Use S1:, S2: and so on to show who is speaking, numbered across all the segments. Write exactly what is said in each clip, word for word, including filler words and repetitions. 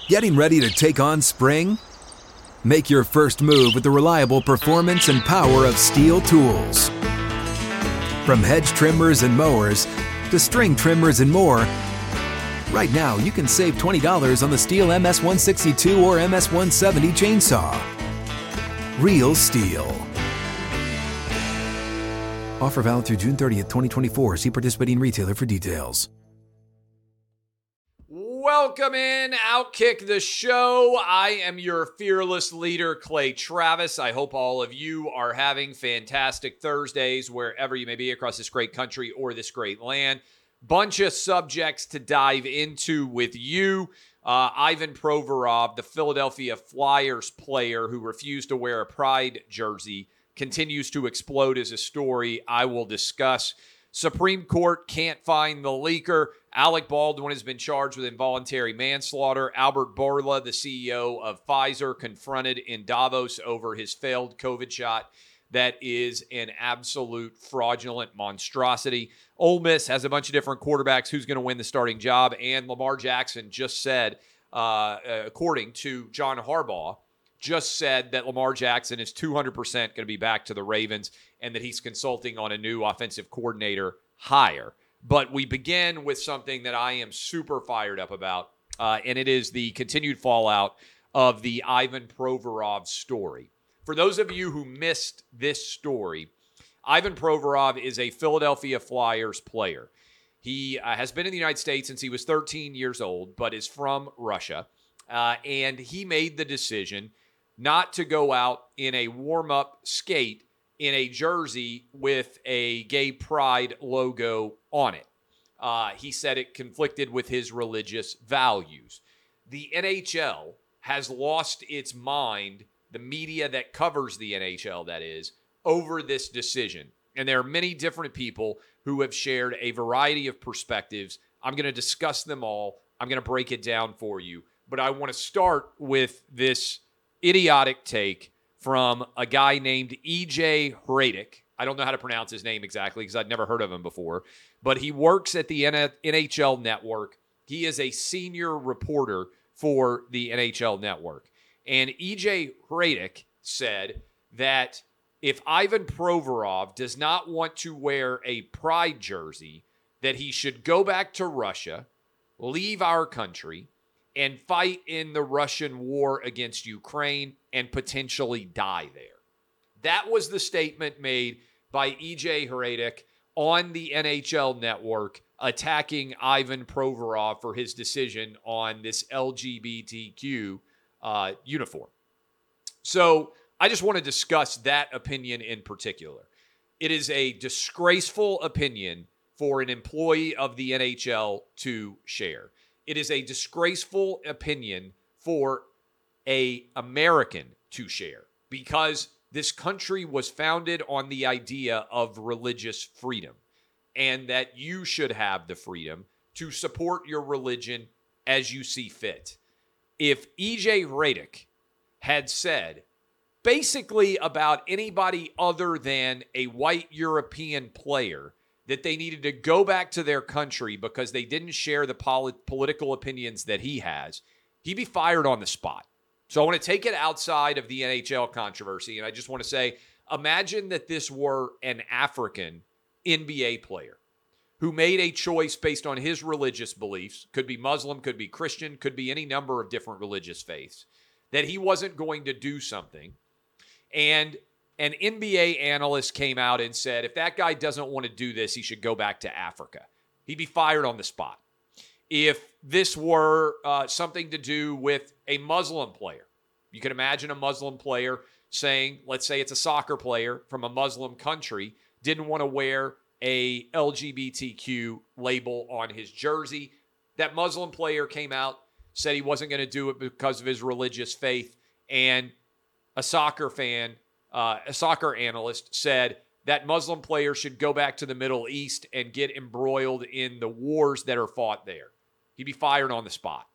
S1: Getting ready to take on spring? Make your first move with the reliable performance and power of Steel tools. From hedge trimmers and mowers to string trimmers and more, right now you can save twenty dollars on the Steel M S one sixty-two or M S one seventy chainsaw. Real Steel. Offer valid through June thirtieth, twenty twenty-four. See participating retailer for details.
S2: Welcome in, Outkick the show. I am your fearless leader, Clay Travis. I hope all of you are having fantastic Thursdays wherever you may be across this great country or this great land. Bunch of subjects to dive into with you. Uh, Ivan Provorov, the Philadelphia Flyers player who refused to wear a Pride jersey, continues to explode as a story I will discuss. Supreme Court can't find the leaker. Alec Baldwin has been charged with involuntary manslaughter. Albert Bourla, the C E O of Pfizer, confronted in Davos over his failed COVID shot. That is an absolute fraudulent monstrosity. Ole Miss has a bunch of different quarterbacks who's going to win the starting job. And Lamar Jackson just said, uh, according to John Harbaugh, just said that Lamar Jackson is two hundred percent going to be back to the Ravens and that he's consulting on a new offensive coordinator hire. But we begin with something that I am super fired up about, uh, and it is the continued fallout of the Ivan Provorov story. For those of you who missed this story, Ivan Provorov is a Philadelphia Flyers player. He uh, has been in the United States since he was thirteen years old, but is from Russia. Uh, and he made the decision not to go out in a warm-up skate in a jersey with a gay pride logo on it. Uh, he said it conflicted with his religious values. The N H L has lost its mind, the media that covers the N H L, that is, over this decision. And there are many different people who have shared a variety of perspectives. I'm going to discuss them all. I'm going to break it down for you. But I want to start with this idiotic take from a guy named E J Hradek. I don't know how to pronounce his name exactly because I'd never heard of him before, but he works at the N H L Network. He is a senior reporter for the N H L Network. And E J Hradek said that if Ivan Provorov does not want to wear a pride jersey, that he should go back to Russia, leave our country, and fight in the Russian war against Ukraine and potentially die there. That was the statement made by E J Hradek on the N H L Network attacking Ivan Provorov for his decision on this L G B T Q uh, uniform. So I just want to discuss that opinion in particular. It is a disgraceful opinion for an employee of the N H L to share. It is a disgraceful opinion for an American to share because this country was founded on the idea of religious freedom and that you should have the freedom to support your religion as you see fit. If E J Hradek had said basically about anybody other than a white European player that they needed to go back to their country because they didn't share the polit- political opinions that he has, he'd be fired on the spot. So I want to take it outside of the N H L controversy, and I just want to say, imagine that this were an African N B A player who made a choice based on his religious beliefs, could be Muslim, could be Christian, could be any number of different religious faiths, that he wasn't going to do something, and an N B A analyst came out and said, if that guy doesn't want to do this, he should go back to Africa. He'd be fired on the spot. If this were uh, something to do with a Muslim player, you can imagine a Muslim player saying, let's say it's a soccer player from a Muslim country, didn't want to wear a L G B T Q label on his jersey. That Muslim player came out, said he wasn't going to do it because of his religious faith, and a soccer fan Uh, a soccer analyst said that Muslim players should go back to the Middle East and get embroiled in the wars that are fought there. He'd be fired on the spot.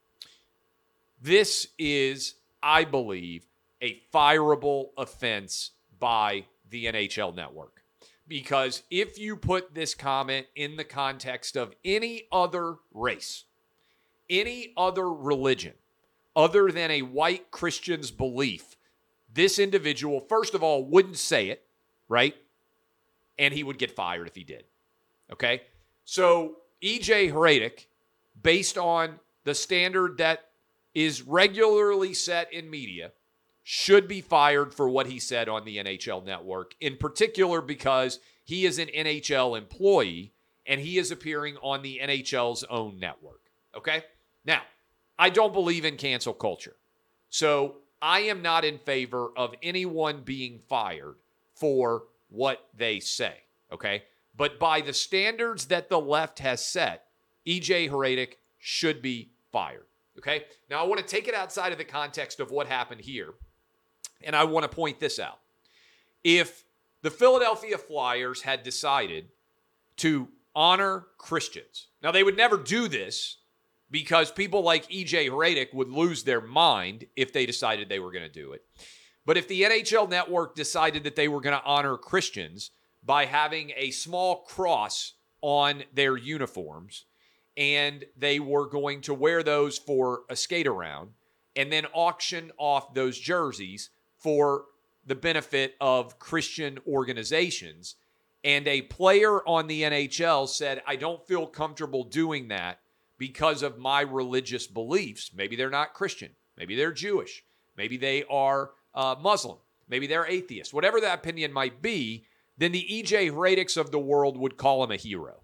S2: This is, I believe, a fireable offense by the N H L Network. Because if you put this comment in the context of any other race, any other religion, other than a white Christian's belief, this individual, first of all, wouldn't say it, right? And he would get fired if he did. Okay? So E J Hradek, based on the standard that is regularly set in media, should be fired for what he said on the N H L network, in particular because he is an N H L employee and he is appearing on the N H L's own network. Okay? Now, I don't believe in cancel culture. So I am not in favor of anyone being fired for what they say. Okay? But by the standards that the left has set, E J Hradek should be fired. Okay? Now, I want to take it outside of the context of what happened here, and I want to point this out. If the Philadelphia Flyers had decided to honor Christians, now they would never do this because people like E J Hradek would lose their mind if they decided they were going to do it. But if the N H L Network decided that they were going to honor Christians by having a small cross on their uniforms, and they were going to wear those for a skate around and then auction off those jerseys for the benefit of Christian organizations, and a player on the N H L said, I don't feel comfortable doing that because of my religious beliefs. Maybe they're not Christian. Maybe they're Jewish. Maybe they are uh, Muslim. Maybe they're atheist. Whatever that opinion might be, then the E J Hradeks of the world would call him a hero.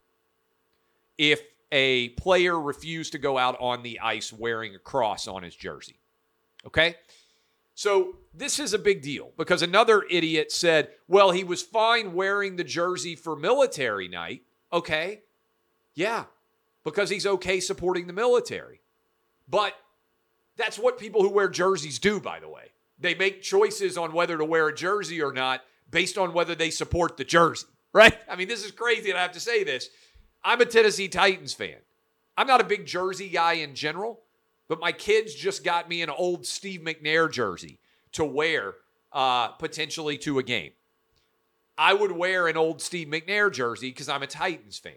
S2: If a player refused to go out on the ice wearing a cross on his jersey. Okay? So this is a big deal because another idiot said, well, he was fine wearing the jersey for military night. Okay. Yeah, because he's okay supporting the military. But that's what people who wear jerseys do, by the way. They make choices on whether to wear a jersey or not based on whether they support the jersey, right? I mean, this is crazy that I have to say this. I'm a Tennessee Titans fan. I'm not a big jersey guy in general, but my kids just got me an old Steve McNair jersey to wear uh, potentially to a game. I would wear an old Steve McNair jersey because I'm a Titans fan.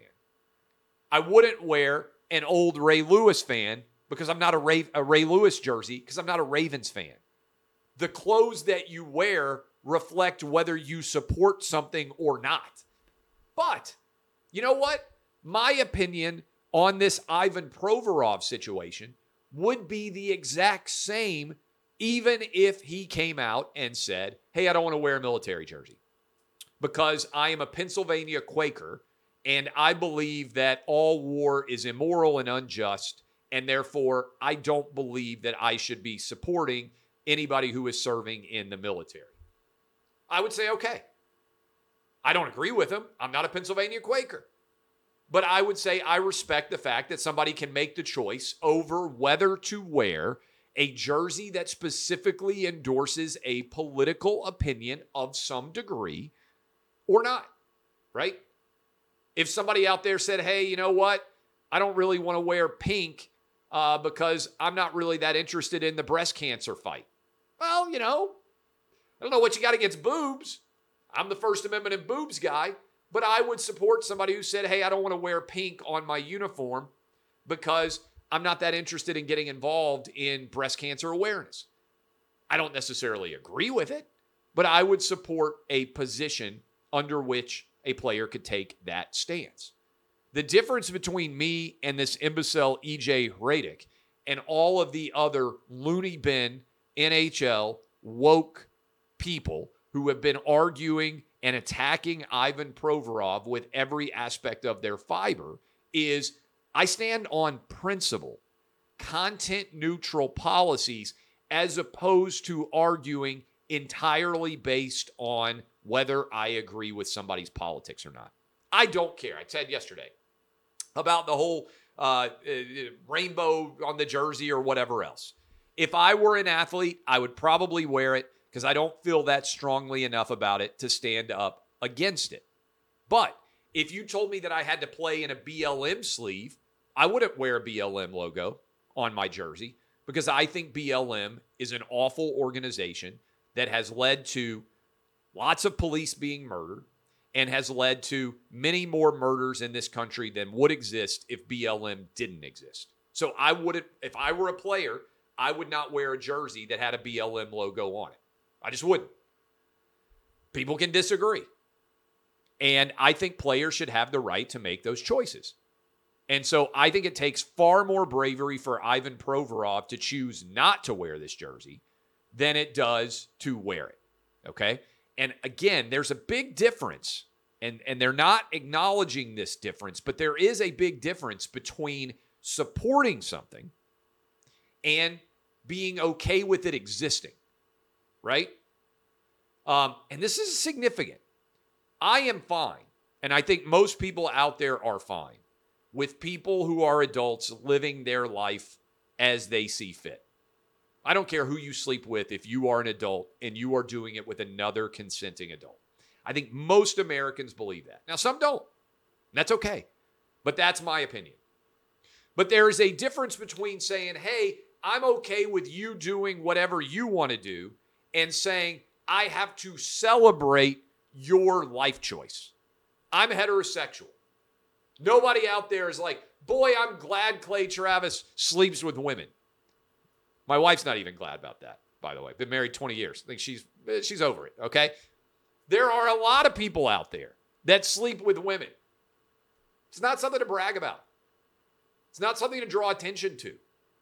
S2: I wouldn't wear an old Ray Lewis fan because I'm not a Ray, a Ray Lewis jersey because I'm not a Ravens fan. The clothes that you wear reflect whether you support something or not. But you know what? My opinion on this Ivan Provorov situation would be the exact same even if he came out and said, hey, I don't want to wear a military jersey because I am a Pennsylvania Quaker and I believe that all war is immoral and unjust, and therefore I don't believe that I should be supporting anybody who is serving in the military. I would say, okay. I don't agree with him. I'm not a Pennsylvania Quaker. But I would say I respect the fact that somebody can make the choice over whether to wear a jersey that specifically endorses a political opinion of some degree or not, right? If somebody out there said, hey, you know what? I don't really want to wear pink uh, because I'm not really that interested in the breast cancer fight. Well, you know, I don't know what you got against boobs. I'm the First Amendment and boobs guy. But I would support somebody who said, hey, I don't want to wear pink on my uniform because I'm not that interested in getting involved in breast cancer awareness. I don't necessarily agree with it, but I would support a position under which a player could take that stance. The difference between me and this imbecile E J Hradek and all of the other loony bin N H L woke people who have been arguing and attacking Ivan Provorov with every aspect of their fiber is I stand on principle, content-neutral policies, as opposed to arguing entirely based on whether I agree with somebody's politics or not. I don't care. I said yesterday about the whole uh, rainbow on the jersey or whatever else. If I were an athlete, I would probably wear it because I don't feel that strongly enough about it to stand up against it. But if you told me that I had to play in a B L M sleeve, I wouldn't wear a B L M logo on my jersey because I think B L M is an awful organization that has led to lots of police being murdered and has led to many more murders in this country than would exist if B L M didn't exist. So I wouldn't, if I were a player, I would not wear a jersey that had a B L M logo on it. I just wouldn't. People can disagree. And I think players should have the right to make those choices. And so I think it takes far more bravery for Ivan Provorov to choose not to wear this jersey than it does to wear it. Okay? And again, there's a big difference, and, and they're not acknowledging this difference, but there is a big difference between supporting something and being okay with it existing, right? Um, and this is significant. I am fine, and I think most people out there are fine, with people who are adults living their life as they see fit. I don't care who you sleep with if you are an adult and you are doing it with another consenting adult. I think most Americans believe that. Now, some don't. That's okay. But that's my opinion. But there is a difference between saying, hey, I'm okay with you doing whatever you want to do, and saying, I have to celebrate your life choice. I'm heterosexual. Nobody out there is like, boy, I'm glad Clay Travis sleeps with women. My wife's not even glad about that, by the way. Been married twenty years. I think she's she's over it, okay? There are a lot of people out there that sleep with women. It's not something to brag about. It's not something to draw attention to.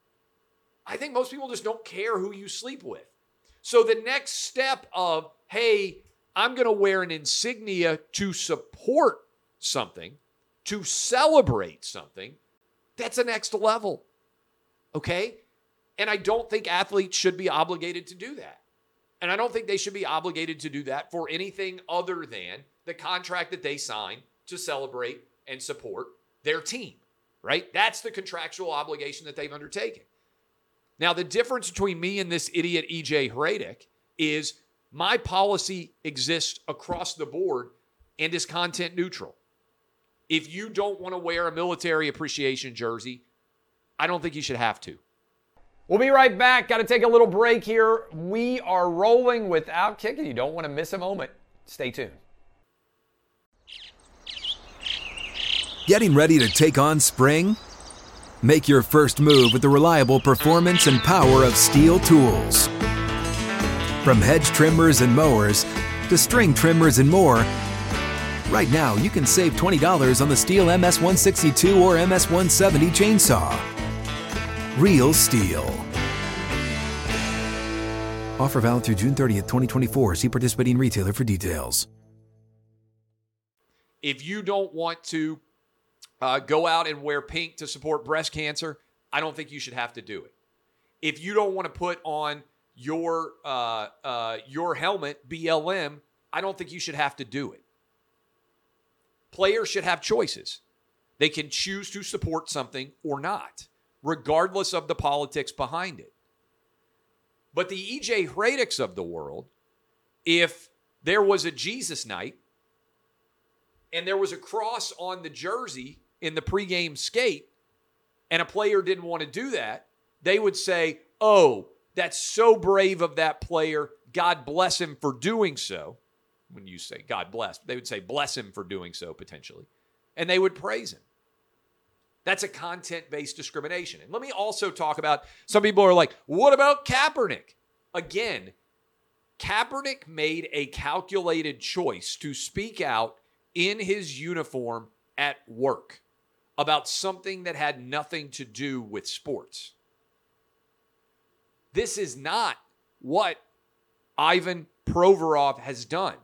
S2: I think most people just don't care who you sleep with. So the next step of, hey, I'm going to wear an insignia to support something, to celebrate something, that's the next level, okay? And I don't think athletes should be obligated to do that. And I don't think they should be obligated to do that for anything other than the contract that they sign to celebrate and support their team, right? That's the contractual obligation that they've undertaken. Now, the difference between me and this idiot E J Hradek is my policy exists across the board and is content neutral. If you don't want to wear a military appreciation jersey, I don't think you should have to. We'll be right back. Got to take a little break here. We are rolling with Outkick, and you don't want to miss a moment. Stay tuned.
S1: Getting ready to take on spring? Make your first move with the reliable performance and power of Steel tools. From hedge trimmers and mowers to string trimmers and more, right now you can save twenty dollars on the Steel M S one sixty-two or M S one seventy chainsaw. Real Steel. Offer valid through June thirtieth, twenty twenty-four. See participating retailer for details.
S2: If you don't want to uh, go out and wear pink to support breast cancer, I don't think you should have to do it. If you don't want to put on your uh, uh, your helmet, B L M, I don't think you should have to do it. Players should have choices. They can choose to support something or not, regardless of the politics behind it. But the E J Hradeks of the world, if there was a Jesus night and there was a cross on the jersey in the pregame skate and a player didn't want to do that, they would say, oh, that's so brave of that player. God bless him for doing so. When you say God bless, they would say bless him for doing so potentially. And they would praise him. That's a content-based discrimination. And let me also talk about, some people are like, what about Kaepernick? Again, Kaepernick made a calculated choice to speak out in his uniform at work about something that had nothing to do with sports. This is not what Ivan Provorov has done.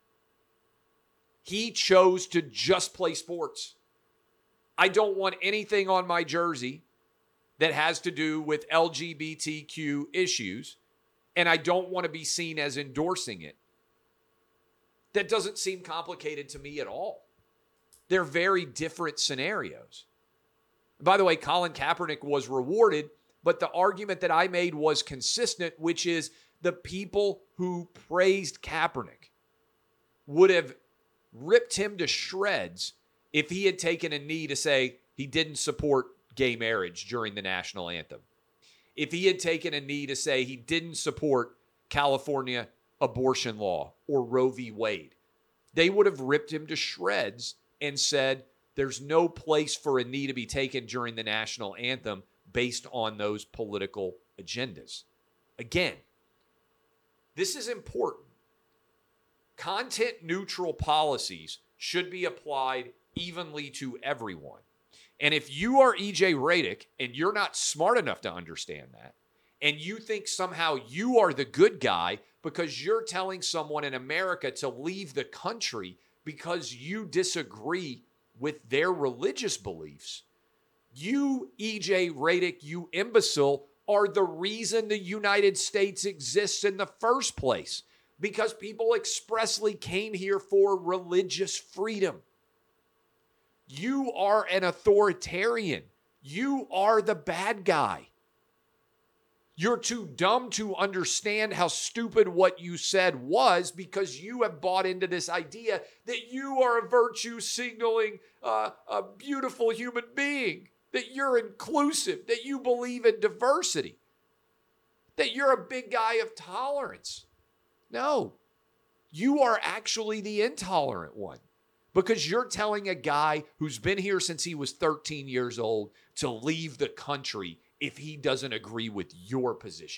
S2: He chose to just play sports. I don't want anything on my jersey that has to do with L G B T Q issues, and I don't want to be seen as endorsing it. That doesn't seem complicated to me at all. They're very different scenarios. By the way, Colin Kaepernick was rewarded, but the argument that I made was consistent, which is the people who praised Kaepernick would have ripped him to shreds if he had taken a knee to say he didn't support gay marriage during the national anthem. If he had taken a knee to say he didn't support California abortion law or Roe v. Wade, they would have ripped him to shreds and said, there's no place for a knee to be taken during the national anthem. based on those political agendas. Again, this is important. Content neutral policies should be applied evenly to everyone. And if you are E J Radick and you're not smart enough to understand that, and you think somehow you are the good guy because you're telling someone in America to leave the country because you disagree with their religious beliefs, you, E J Radick, you imbecile, are the reason the United States exists in the first place, because people expressly came here for religious freedom. You are an authoritarian. You are the bad guy. You're too dumb to understand how stupid what you said was because you have bought into this idea that you are a virtue signaling, uh, a beautiful human being, that you're inclusive, that you believe in diversity, that you're a big guy of tolerance. No, you are actually the intolerant one, because you're telling a guy who's been here since he was thirteen years old to leave the country if he doesn't agree with your position.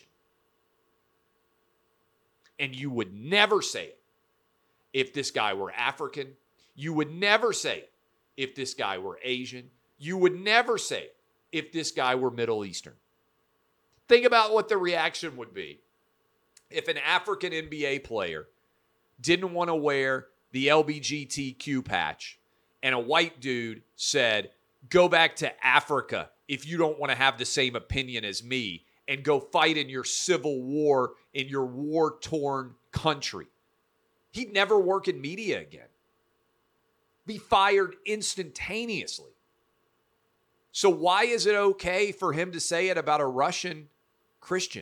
S2: And you would never say it if this guy were African. You would never say it if this guy were Asian. You would never say it if this guy were Middle Eastern. Think about what the reaction would be if an African N B A player didn't want to wear the L G B T Q patch and a white dude said, go back to Africa if you don't want to have the same opinion as me and go fight in your civil war in your war-torn country. He'd never work in media again. Be fired instantaneously. So why is it okay for him to say it about a Russian Christian?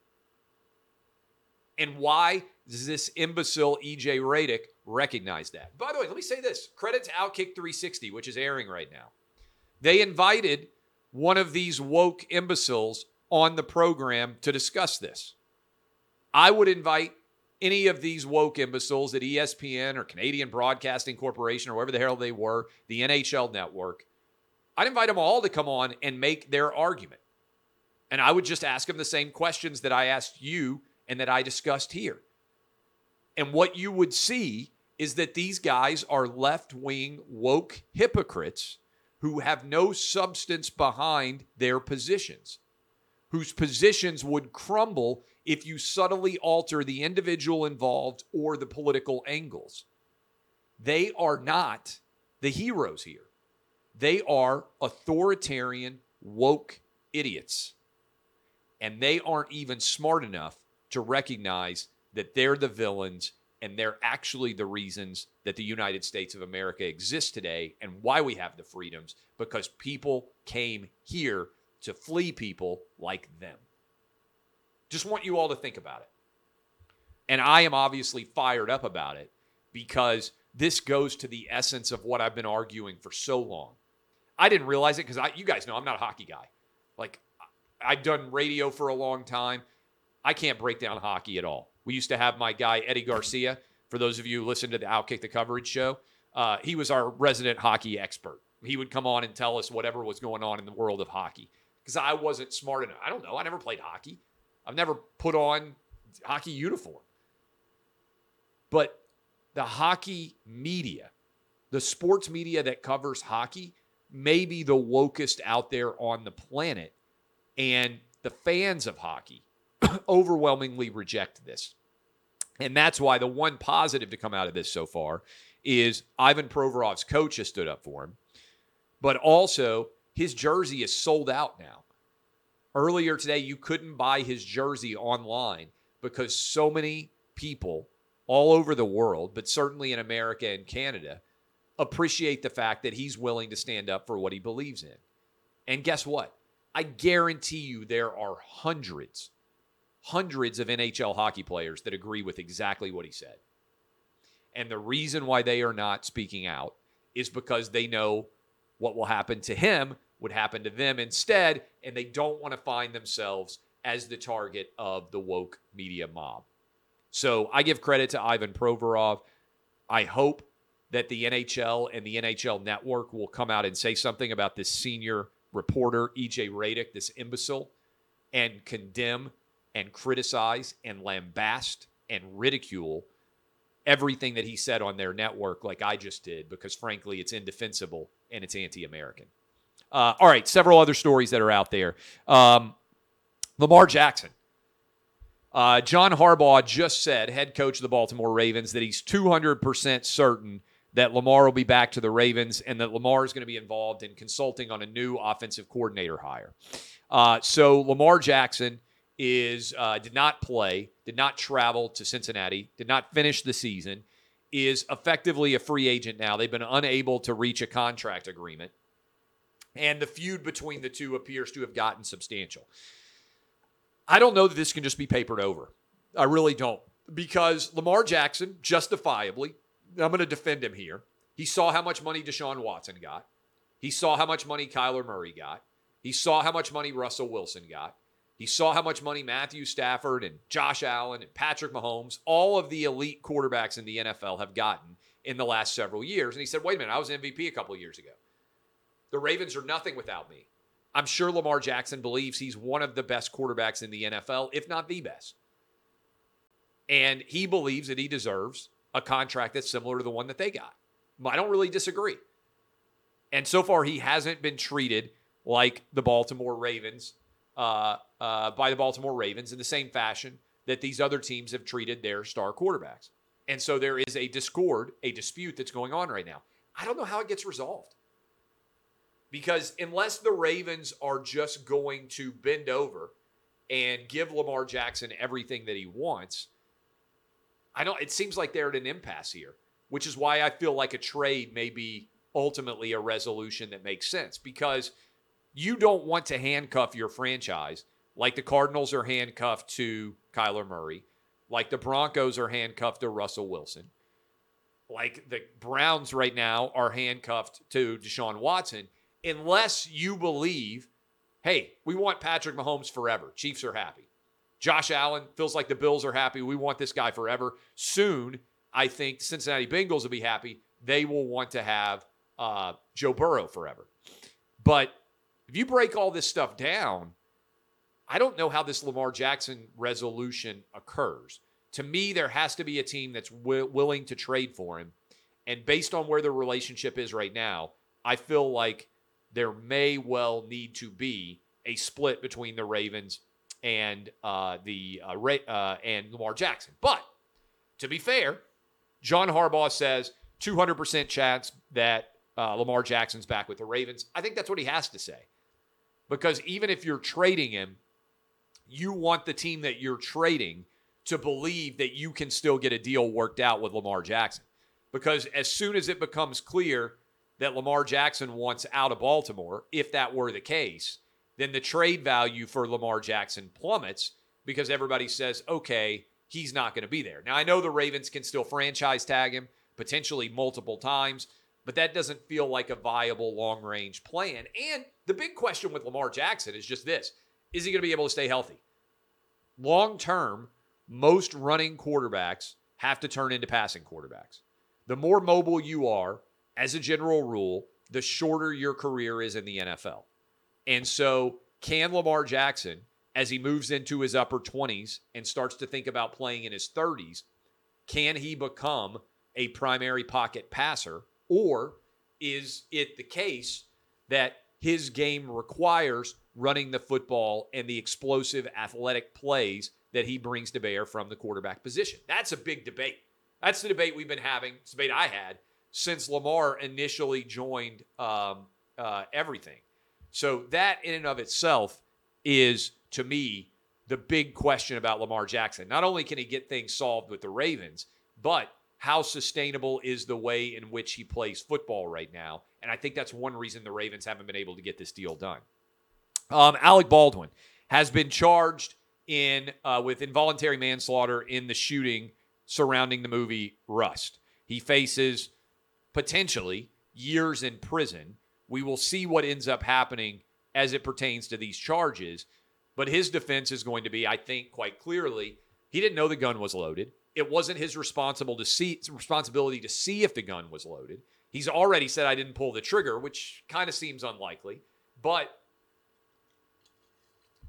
S2: And why does this imbecile E J Radick recognize that? By the way, let me say this. Credit to Outkick three sixty, which is airing right now. They invited one of these woke imbeciles on the program to discuss this. I would invite any of these woke imbeciles at E S P N or Canadian Broadcasting Corporation or wherever the hell they were, the N H L Network. I'd invite them all to come on and make their argument. And I would just ask them the same questions that I asked you and that I discussed here. And what you would see is that these guys are left-wing woke hypocrites who have no substance behind their positions, whose positions would crumble if you subtly alter the individual involved or the political angles. They are not the heroes here. They are authoritarian, woke idiots. And they aren't even smart enough to recognize that they're the villains and they're actually the reasons that the United States of America exists today and why we have the freedoms, because people came here to flee people like them. Just want you all to think about it. And I am obviously fired up about it because this goes to the essence of what I've been arguing for so long. I didn't realize it because I, you guys know I'm not a hockey guy. Like, I've done radio for a long time. I can't break down hockey at all. We used to have my guy, Eddie Garcia. For those of you who listen to the Outkick the Coverage show, uh, he was our resident hockey expert. He would come on and tell us whatever was going on in the world of hockey because I wasn't smart enough. I don't know. I never played hockey. I've never put on hockey uniform. But the hockey media, the sports media that covers hockey, may be the wokest out there on the planet. And the fans of hockey overwhelmingly reject this. And that's why the one positive to come out of this so far is Ivan Provorov's coach has stood up for him. But also, his jersey is sold out now. Earlier today, you couldn't buy his jersey online because so many people all over the world, but certainly in America and Canada, appreciate the fact that he's willing to stand up for what he believes in. And guess what? I guarantee you there are hundreds, hundreds of N H L hockey players that agree with exactly what he said. And the reason why they are not speaking out is because they know what will happen to him would happen to them instead, and they don't want to find themselves as the target of the woke media mob. So I give credit to Ivan Provorov. I hope that the N H L and the N H L Network will come out and say something about this senior reporter E J Radick, this imbecile, and condemn and criticize and lambast and ridicule everything that he said on their network like I just did, because frankly, it's indefensible and it's anti-American. Uh, all right, several other stories that are out there. Um, Lamar Jackson. Uh, John Harbaugh just said, head coach of the Baltimore Ravens, that he's two hundred percent certain that Lamar will be back to the Ravens and that Lamar is going to be involved in consulting on a new offensive coordinator hire. Uh, so Lamar Jackson is uh, did not play, did not travel to Cincinnati, did not finish the season, is effectively a free agent now. They've been unable to reach a contract agreement, and the feud between the two appears to have gotten substantial. I don't know that this can just be papered over. I really don't. Because Lamar Jackson, justifiably, I'm going to defend him here. He saw how much money Deshaun Watson got. He saw how much money Kyler Murray got. He saw how much money Russell Wilson got. He saw how much money Matthew Stafford and Josh Allen and Patrick Mahomes, all of the elite quarterbacks in the N F L, have gotten in the last several years. And he said, wait a minute, I was M V P a couple of years ago. The Ravens are nothing without me. I'm sure Lamar Jackson believes he's one of the best quarterbacks in the N F L, if not the best. And he believes that he deserves a contract that's similar to the one that they got. I don't really disagree. And so far, he hasn't been treated like the Baltimore Ravens, uh, uh, by the Baltimore Ravens in the same fashion that these other teams have treated their star quarterbacks. And so there is a discord, a dispute that's going on right now. I don't know how it gets resolved. Because unless the Ravens are just going to bend over and give Lamar Jackson everything that he wants, I don't. It seems like they're at an impasse here, which is why I feel like a trade may be ultimately a resolution that makes sense, because you don't want to handcuff your franchise like the Cardinals are handcuffed to Kyler Murray, like the Broncos are handcuffed to Russell Wilson, like the Browns right now are handcuffed to Deshaun Watson, unless you believe, hey, we want Patrick Mahomes forever. Chiefs are happy. Josh Allen feels like the Bills are happy. We want this guy forever. Soon, I think Cincinnati Bengals will be happy. They will want to have uh, Joe Burrow forever. But if you break all this stuff down, I don't know how this Lamar Jackson resolution occurs. To me, there has to be a team that's w- willing to trade for him. And based on where the relationship is right now, I feel like there may well need to be a split between the Ravens and uh, the uh, Ray, uh, and Lamar Jackson. But to be fair, John Harbaugh says two hundred percent chance that uh, Lamar Jackson's back with the Ravens. I think that's what he has to say. Because even if you're trading him, you want the team that you're trading to believe that you can still get a deal worked out with Lamar Jackson. Because as soon as it becomes clear that Lamar Jackson wants out of Baltimore, if that were the case, then the trade value for Lamar Jackson plummets because everybody says, okay, he's not going to be there. Now, I know the Ravens can still franchise tag him potentially multiple times, but that doesn't feel like a viable long-range plan. And the big question with Lamar Jackson is just this. Is he going to be able to stay healthy? Long-term, most running quarterbacks have to turn into passing quarterbacks. The more mobile you are, as a general rule, the shorter your career is in the N F L. And so can Lamar Jackson, as he moves into his upper twenties and starts to think about playing in his thirties, can he become a primary pocket passer? Or is it the case that his game requires running the football and the explosive athletic plays that he brings to bear from the quarterback position? That's a big debate. That's the debate we've been having, it's the debate I had, since Lamar initially joined um, uh, everything. So that in and of itself is, to me, the big question about Lamar Jackson. Not only can he get things solved with the Ravens, but how sustainable is the way in which he plays football right now? And I think that's one reason the Ravens haven't been able to get this deal done. Um, Alec Baldwin has been charged in uh, with involuntary manslaughter in the shooting surrounding the movie Rust. He faces potentially years in prison. We will see what ends up happening as it pertains to these charges. But his defense is going to be, I think, quite clearly, he didn't know the gun was loaded. It wasn't his responsible to see, responsibility to see if the gun was loaded. He's already said, I didn't pull the trigger, which kind of seems unlikely. But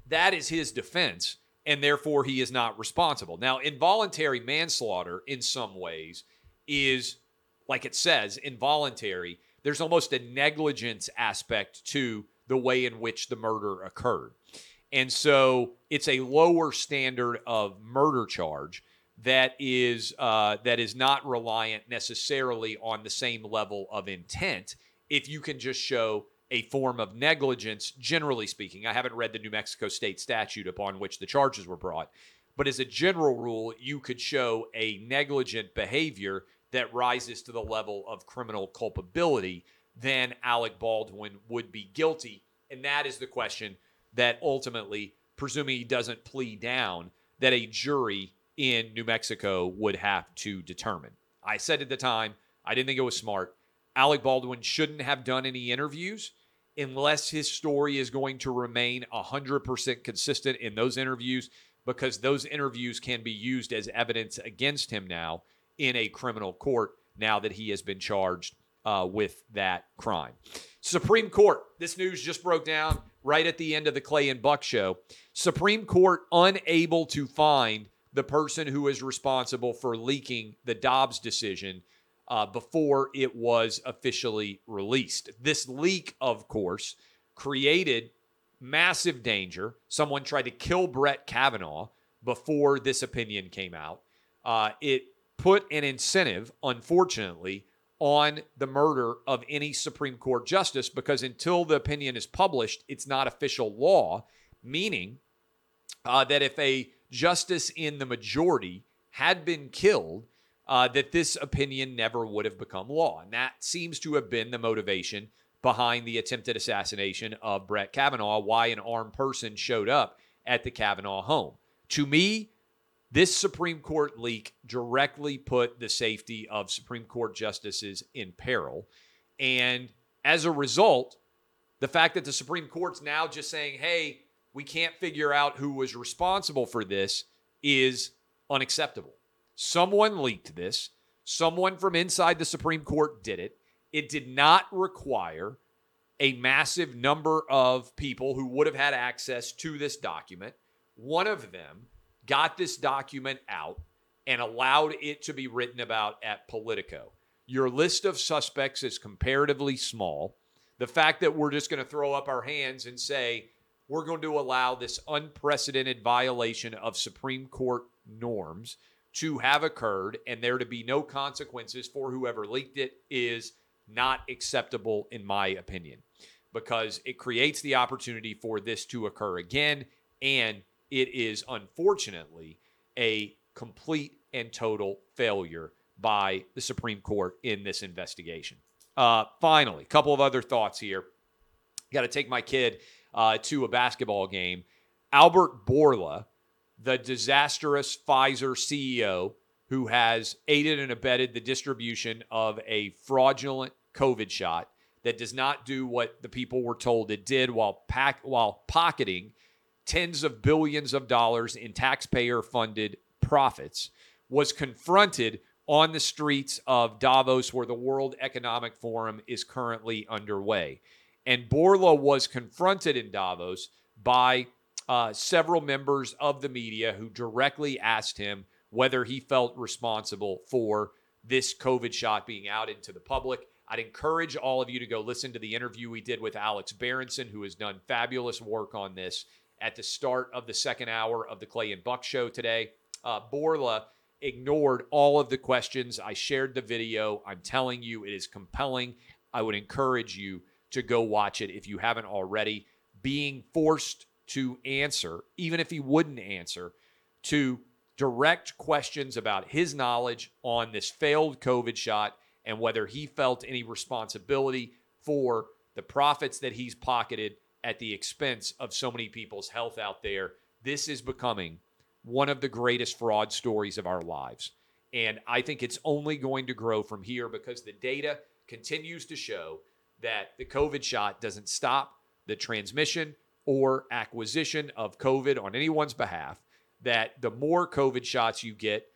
S2: That is his defense, and therefore he is not responsible. Now, involuntary manslaughter in some ways is, like it says, involuntary. There's almost a negligence aspect to the way in which the murder occurred. And so it's a lower standard of murder charge that is uh, that is not reliant necessarily on the same level of intent if you can just show a form of negligence, generally speaking. I haven't read the New Mexico state statute upon which the charges were brought, but as a general rule, you could show a negligent behavior that rises to the level of criminal culpability, then Alec Baldwin would be guilty. And that is the question that ultimately, presuming he doesn't plead down, that a jury in New Mexico would have to determine. I said at the time, I didn't think it was smart. Alec Baldwin shouldn't have done any interviews unless his story is going to remain one hundred percent consistent in those interviews, because those interviews can be used as evidence against him now in a criminal court now that he has been charged uh, with that crime. Supreme Court, this news just broke down right at the end of the Clay and Buck show. Supreme Court unable to find the person who is responsible for leaking the Dobbs decision Uh, before it was officially released. This leak, of course, created massive danger. Someone tried to kill Brett Kavanaugh before this opinion came out. Uh, it put an incentive, unfortunately, on the murder of any Supreme Court justice, because until the opinion is published, it's not official law, meaning uh, that if a justice in the majority had been killed, Uh, that this opinion never would have become law. And that seems to have been the motivation behind the attempted assassination of Brett Kavanaugh, why an armed person showed up at the Kavanaugh home. To me, this Supreme Court leak directly put the safety of Supreme Court justices in peril. And as a result, the fact that the Supreme Court's now just saying, hey, we can't figure out who was responsible for this is unacceptable. Someone leaked this. Someone from inside the Supreme Court did it. It did not require a massive number of people who would have had access to this document. One of them got this document out and allowed it to be written about at Politico. Your list of suspects is comparatively small. The fact that we're just going to throw up our hands and say, we're going to allow this unprecedented violation of Supreme Court norms to have occurred and there to be no consequences for whoever leaked it is not acceptable, in my opinion, because it creates the opportunity for this to occur again, and it is unfortunately a complete and total failure by the Supreme Court in this investigation. Uh, finally, a couple of other thoughts here. Got to take my kid uh, to a basketball game. Albert Bourla, the disastrous Pfizer C E O who has aided and abetted the distribution of a fraudulent COVID shot that does not do what the people were told it did while pack, while pocketing tens of billions of dollars in taxpayer-funded profits, was confronted on the streets of Davos, where the World Economic Forum is currently underway. And Bourla was confronted in Davos by Uh, several members of the media who directly asked him whether he felt responsible for this COVID shot being out into the public. I'd encourage all of you to go listen to the interview we did with Alex Berenson, who has done fabulous work on this at the start of the second hour of the Clay and Buck show today. Uh, Bourla ignored all of the questions. I shared the video. I'm telling you, it is compelling. I would encourage you to go watch it if you haven't already. Being forced to answer, even if he wouldn't answer, to direct questions about his knowledge on this failed COVID shot and whether he felt any responsibility for the profits that he's pocketed at the expense of so many people's health out there. This is becoming one of the greatest fraud stories of our lives. And I think it's only going to grow from here because the data continues to show that the COVID shot doesn't stop the transmission or acquisition of COVID on anyone's behalf, that the more COVID shots you get,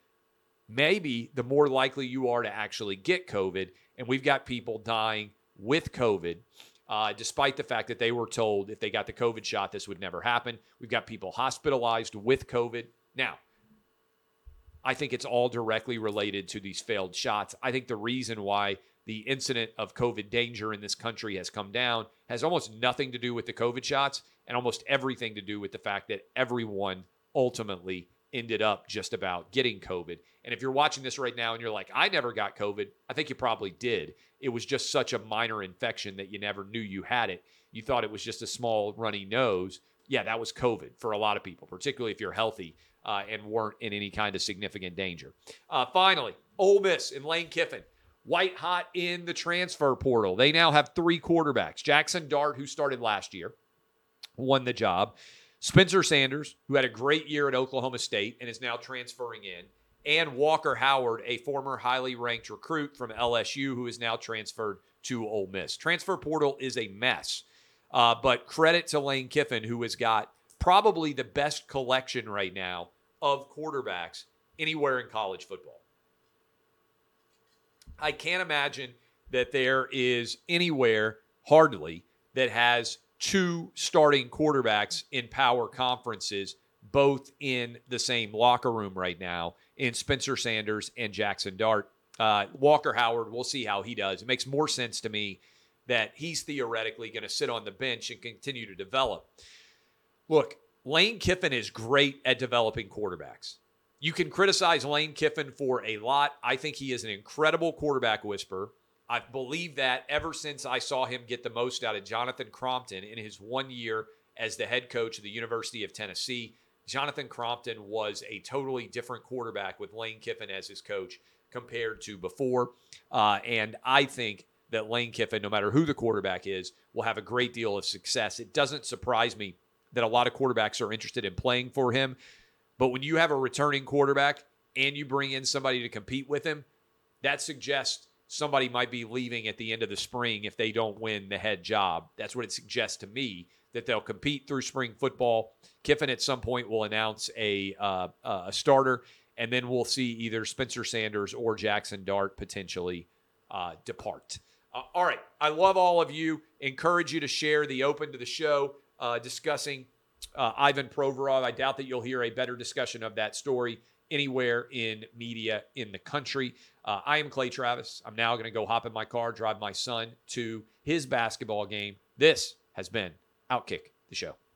S2: maybe the more likely you are to actually get COVID. And we've got people dying with COVID uh, despite the fact that they were told if they got the COVID shot, this would never happen. We've got people hospitalized with COVID. Now, I think it's all directly related to these failed shots. I think the reason why the incident of COVID danger in this country has come down has almost nothing to do with the COVID shots and almost everything to do with the fact that everyone ultimately ended up just about getting COVID. And if you're watching this right now and you're like, I never got COVID, I think you probably did. It was just such a minor infection that you never knew you had it. You thought it was just a small runny nose. Yeah, that was COVID for a lot of people, particularly if you're healthy uh, and weren't in any kind of significant danger. Uh, finally, Ole Miss and Lane Kiffin, white hot in the transfer portal. They now have three quarterbacks. Jackson Dart, who started last year, won the job. Spencer Sanders, who had a great year at Oklahoma State and is now transferring in, and Walker Howard, a former highly ranked recruit from L S U who is now transferred to Ole Miss. Transfer portal is a mess, uh, but credit to Lane Kiffin, who has got probably the best collection right now of quarterbacks anywhere in college football. I can't imagine that there is anywhere, hardly, that has two starting quarterbacks in power conferences, both in the same locker room right now, in Spencer Sanders and Jackson Dart. Uh, Walker Howard, we'll see how he does. It makes more sense to me that he's theoretically going to sit on the bench and continue to develop. Look, Lane Kiffin is great at developing quarterbacks. You can criticize Lane Kiffin for a lot. I think he is an incredible quarterback whisperer. I've believed that ever since I saw him get the most out of Jonathan Crompton in his one year as the head coach of the University of Tennessee. Jonathan Crompton was a totally different quarterback with Lane Kiffin as his coach compared to before. Uh, and I think that Lane Kiffin, no matter who the quarterback is, will have a great deal of success. It doesn't surprise me that a lot of quarterbacks are interested in playing for him. But when you have a returning quarterback and you bring in somebody to compete with him, that suggests somebody might be leaving at the end of the spring if they don't win the head job. That's what it suggests to me, that they'll compete through spring football. Kiffin at some point will announce a uh, a starter, and then we'll see either Spencer Sanders or Jackson Dart potentially uh, depart. Uh, all right. I love all of you. Encourage you to share the open to the show uh, discussing uh, Ivan Provorov. I doubt that you'll hear a better discussion of that story anywhere in media in the country. Uh, I am Clay Travis. I'm now going to go hop in my car, drive my son to his basketball game. This has been Outkick the Show.